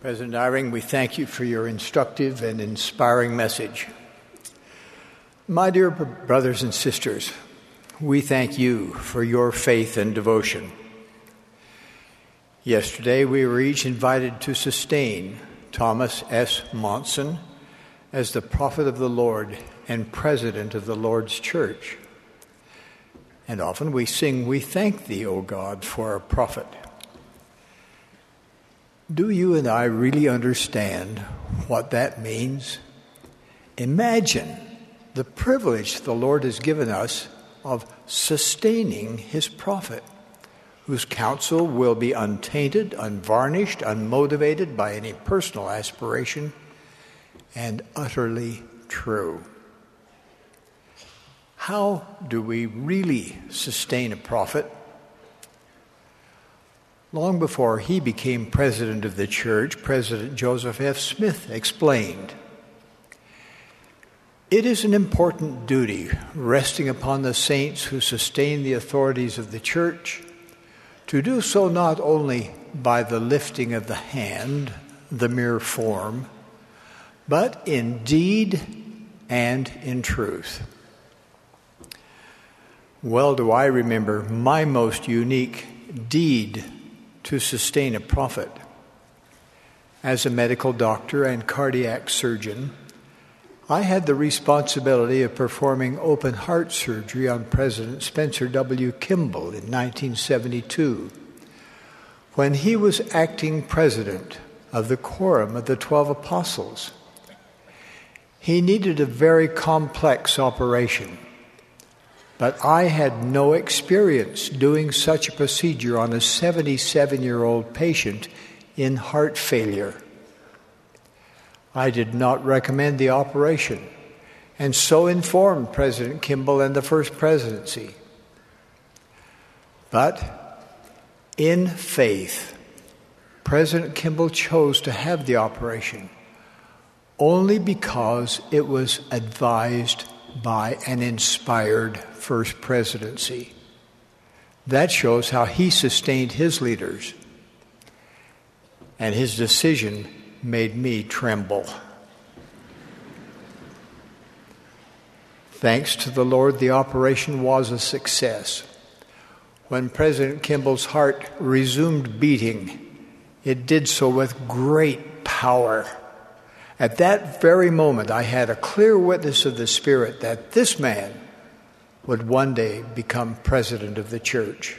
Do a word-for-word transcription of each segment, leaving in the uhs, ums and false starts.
President Eyring, we thank you for your instructive and inspiring message. My dear brothers and sisters, we thank you for your faith and devotion. Yesterday, we were each invited to sustain Thomas S. Monson as the prophet of the Lord and president of the Lord's church. And often we sing, "We thank thee, O God, for a prophet." Do you and I really understand what that means? Imagine the privilege the Lord has given us of sustaining his prophet, whose counsel will be untainted, unvarnished, unmotivated by any personal aspiration, and utterly true. How do we really sustain a prophet? Long before he became president of the church, President Joseph F. Smith explained, "It is an important duty resting upon the saints who sustain the authorities of the church to do so not only by the lifting of the hand, the mere form, but in deed and in truth." Well do I remember my most unique deed to sustain a prophet. As a medical doctor and cardiac surgeon, I had the responsibility of performing open heart surgery on President Spencer W. Kimball in nineteen seventy-two, when he was acting president of the Quorum of the Twelve Apostles. He needed a very complex operation, but I had no experience doing such a procedure on a seventy-seven-year-old patient in heart failure. I did not recommend the operation, and so informed President Kimball and the First Presidency. But in faith, President Kimball chose to have the operation only because it was advised by an inspired First Presidency. That shows how he sustained his leaders, and his decision made me tremble. Thanks to the Lord, the operation was a success. When President Kimball's heart resumed beating, it did so with great power. At that very moment, I had a clear witness of the Spirit that this man would one day become president of the church.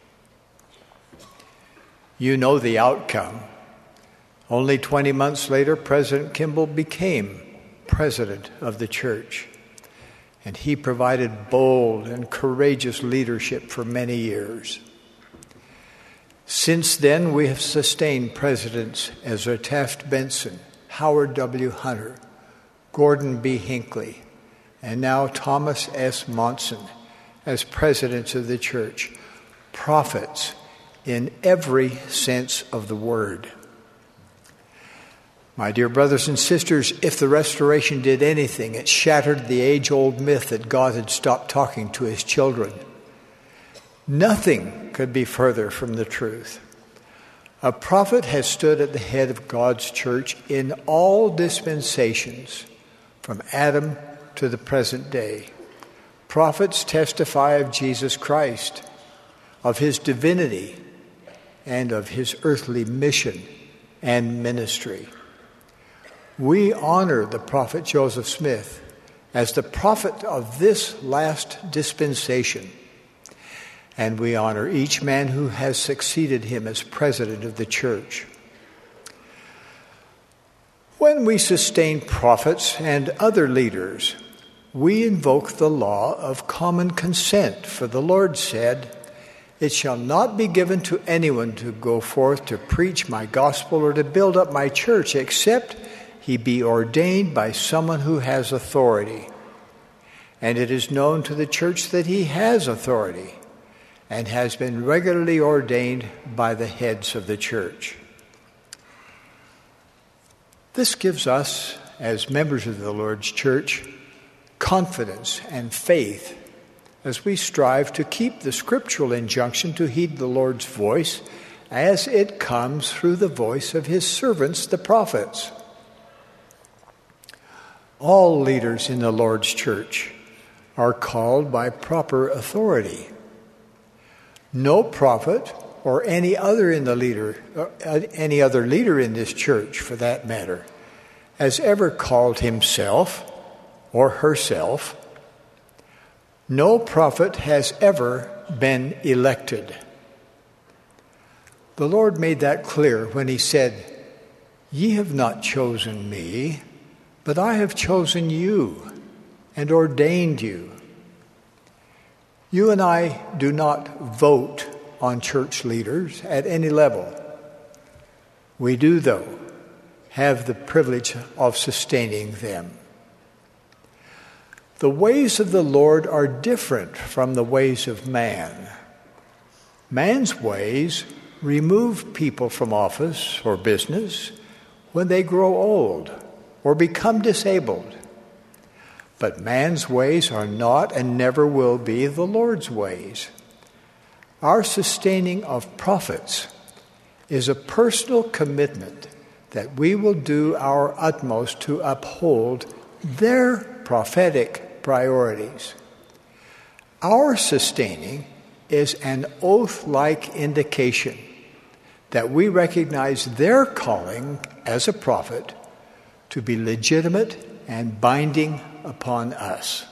You know the outcome. Only twenty months later, President Kimball became president of the church, and he provided bold and courageous leadership for many years. Since then, we have sustained presidents Ezra Taft Benson, Howard W. Hunter, Gordon B. Hinckley, and now Thomas S. Monson as presidents of the church, prophets in every sense of the word. My dear brothers and sisters, if the Restoration did anything, it shattered the age-old myth that God had stopped talking to his children. Nothing could be further from the truth. A prophet has stood at the head of God's church in all dispensations, from Adam to the present day. Prophets testify of Jesus Christ, of his divinity, and of his earthly mission and ministry. We honor the prophet Joseph Smith as the prophet of this last dispensation, and we honor each man who has succeeded him as president of the church. When we sustain prophets and other leaders, we invoke the law of common consent, for the Lord said, "It shall not be given to anyone to go forth to preach my gospel or to build up my church, except he be ordained by someone who has authority. And it is known to the church that he has authority and has been regularly ordained by the heads of the church." This gives us, as members of the Lord's church, confidence and faith as we strive to keep the scriptural injunction to heed the Lord's voice as it comes through the voice of his servants, the prophets. All leaders in the Lord's church are called by proper authority. No prophet or any other in the leader, uh, any other leader in this church, for that matter, has ever called himself or herself. No prophet has ever been elected. The Lord made that clear when he said, "Ye have not chosen me, but I have chosen you and ordained you." You and I do not vote on church leaders at any level. We do, though, have the privilege of sustaining them. The ways of the Lord are different from the ways of man. Man's ways remove people from office or business when they grow old or become disabled. But man's ways are not and never will be the Lord's ways. Our sustaining of prophets is a personal commitment that we will do our utmost to uphold their prophetic priorities. Our sustaining is an oath-like indication that we recognize their calling as a prophet to be legitimate and binding upon us.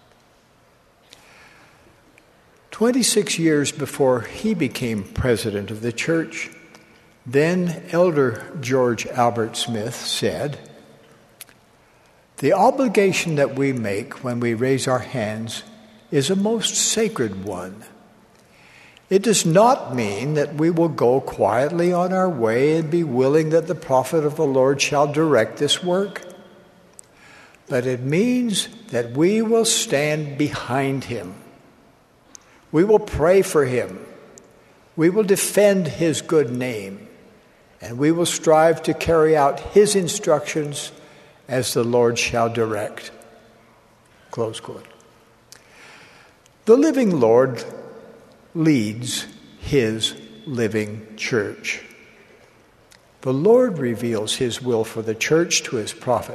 Twenty-six years before he became president of the church, then Elder George Albert Smith said, "The obligation that we make when we raise our hands is a most sacred one. It does not mean that we will go quietly on our way and be willing that the prophet of the Lord shall direct this work. But it means that we will stand behind him. We will pray for him. We will defend his good name. And we will strive to carry out his instructions as the Lord shall direct." Close quote. The living Lord leads his living church. The Lord reveals his will for the church to his prophet.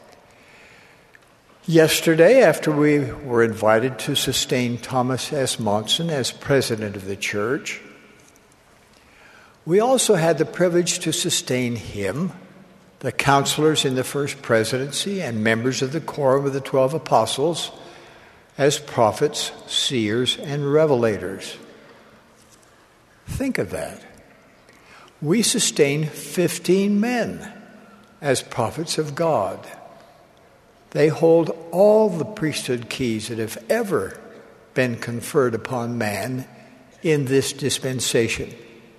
Yesterday, after we were invited to sustain Thomas S. Monson as president of the church, we also had the privilege to sustain him, the counselors in the first presidency, and members of the quorum of the twelve apostles as prophets, seers, and revelators. Think of that. We sustain fifteen men as prophets of God. They hold all the priesthood keys that have ever been conferred upon man in this dispensation.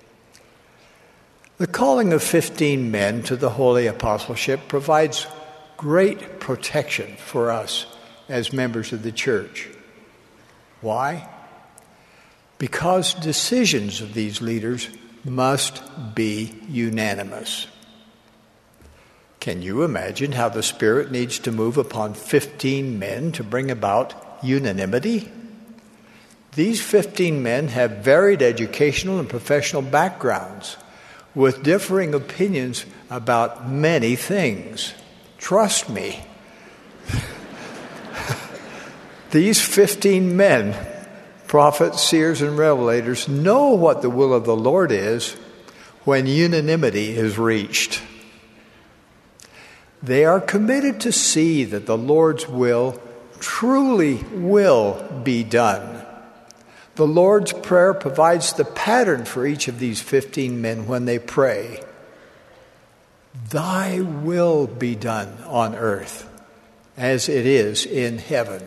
The calling of fifteen men to the holy apostleship provides great protection for us as members of the church. Why? Because decisions of these leaders must be unanimous. Can you imagine how the Spirit needs to move upon fifteen men to bring about unanimity? These fifteen men have varied educational and professional backgrounds with differing opinions about many things. Trust me. These fifteen men, prophets, seers, and revelators, know what the will of the Lord is when unanimity is reached. They are committed to see that the Lord's will truly will be done. The Lord's Prayer provides the pattern for each of these fifteen men when they pray. Thy will be done on earth as it is in heaven.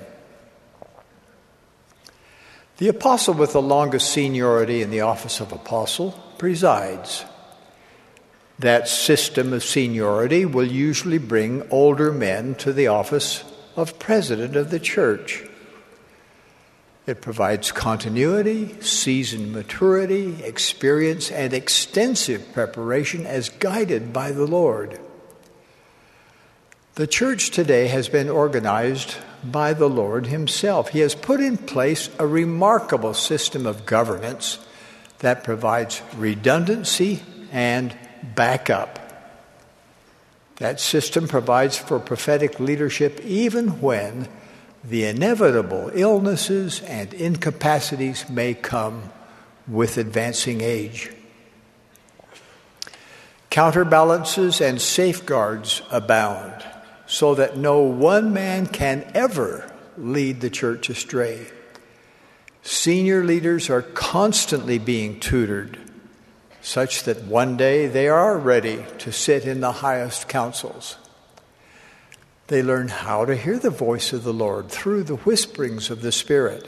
The apostle with the longest seniority in the office of apostle presides. That system of seniority will usually bring older men to the office of president of the church. It provides continuity, seasoned maturity, experience, and extensive preparation as guided by the Lord. The church today has been organized by the Lord himself. He has put in place a remarkable system of governance that provides redundancy and backup. That system provides for prophetic leadership even when the inevitable illnesses and incapacities may come with advancing age. Counterbalances and safeguards abound so that no one man can ever lead the church astray. Senior leaders are constantly being tutored such that one day they are ready to sit in the highest councils. They learn how to hear the voice of the Lord through the whisperings of the Spirit.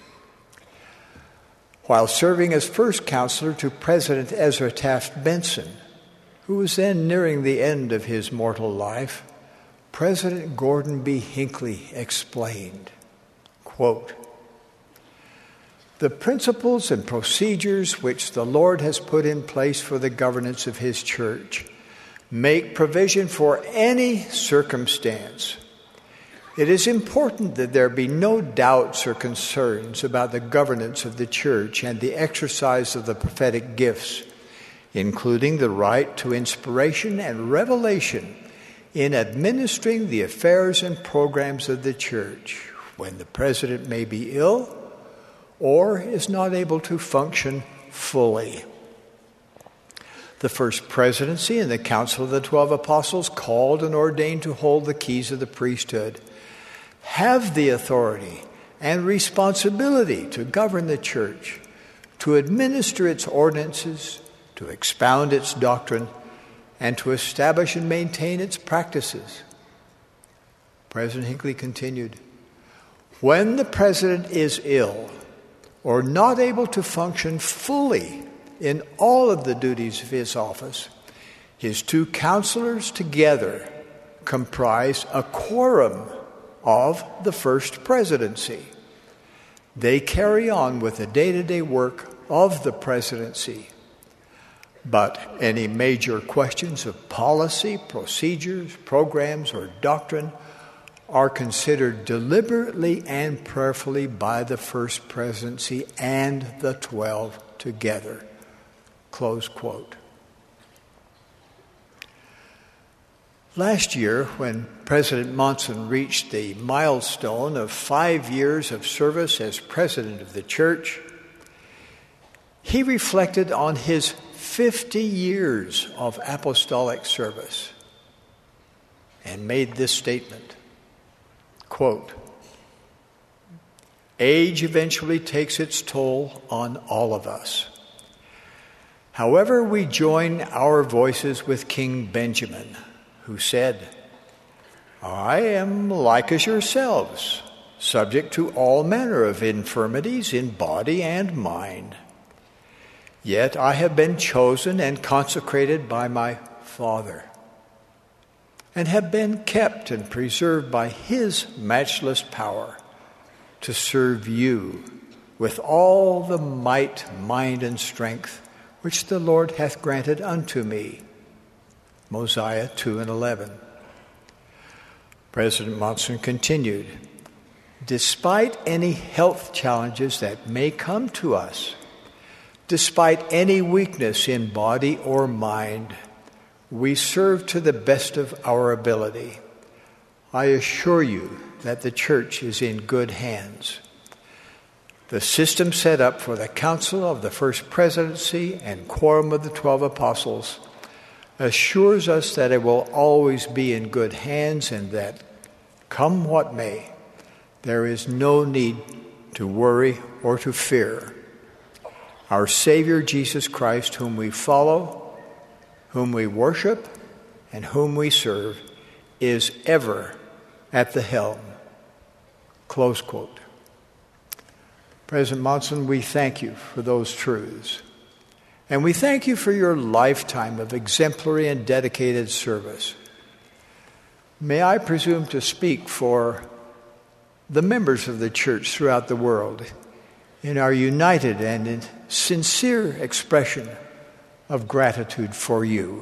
While serving as first counselor to President Ezra Taft Benson, who was then nearing the end of his mortal life, President Gordon B. Hinckley explained, quote, "The principles and procedures which the Lord has put in place for the governance of His church make provision for any circumstance. It is important that there be no doubts or concerns about the governance of the church and the exercise of the prophetic gifts, including the right to inspiration and revelation in administering the affairs and programs of the church when the president may be ill or is not able to function fully. The first presidency and the Council of the Twelve Apostles, called and ordained to hold the keys of the priesthood, have the authority and responsibility to govern the church, to administer its ordinances, to expound its doctrine, and to establish and maintain its practices." President Hinckley continued, "When the president is ill or not able to function fully in all of the duties of his office, his two counselors together comprise a quorum of the first presidency. They carry on with the day-to-day work of the presidency. But any major questions of policy, procedures, programs, or doctrine are considered deliberately and prayerfully by the first presidency and the twelve together." Close quote. Last year, when President Monson reached the milestone of five years of service as president of the church, he reflected on his fifty years of apostolic service and made this statement, quote, "Age eventually takes its toll on all of us. However, we join our voices with King Benjamin, who said, 'I am like as yourselves, subject to all manner of infirmities in body and mind. Yet I have been chosen and consecrated by my Father, and have been kept and preserved by His matchless power to serve you with all the might, mind, and strength which the Lord hath granted unto me.'" Mosiah two and eleven. President Monson continued, "Despite any health challenges that may come to us, despite any weakness in body or mind, we serve to the best of our ability. I assure you that the church is in good hands. The system set up for the council of the first presidency and quorum of the twelve apostles assures us that it will always be in good hands and that, come what may, there is no need to worry or to fear. Our Savior Jesus Christ, whom we follow, whom we worship, and whom we serve, is ever at the helm." Close quote. President Monson, we thank you for those truths. And we thank you for your lifetime of exemplary and dedicated service. May I presume to speak for the members of the church throughout the world in our united and sincere expression of gratitude for you.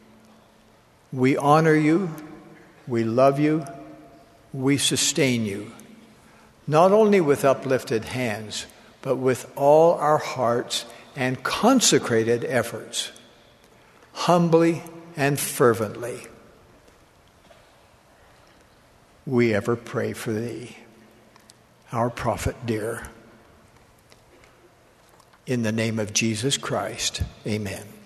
We honor you, we love you, we sustain you, not only with uplifted hands, but with all our hearts and consecrated efforts, humbly and fervently, we ever pray for thee, our prophet dear. In the name of Jesus Christ, amen.